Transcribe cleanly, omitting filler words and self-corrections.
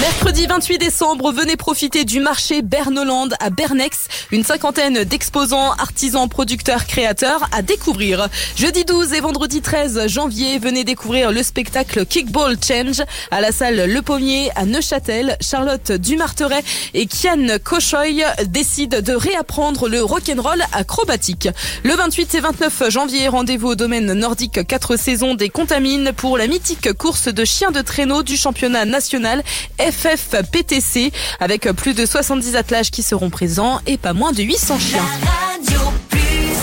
Mercredi 28 décembre, venez profiter du marché Bernoland à Bernex. Une cinquantaine d'exposants, artisans, producteurs, créateurs à découvrir. Jeudi 12 et vendredi 13 janvier, venez découvrir le spectacle Kickball Change à la salle Le Pommier à Neuchâtel. Charlotte Dumarteret et Kian Kochoy décident de réapprendre le rock'n'roll acrobatique. Le 28 et 29 janvier, rendez-vous au domaine nordique 4 saisons des Contamines pour la mythique course de chiens de traîneau du championnat national FFPTC avec plus de 70 attelages qui seront présents et pas moins de 800 chiens.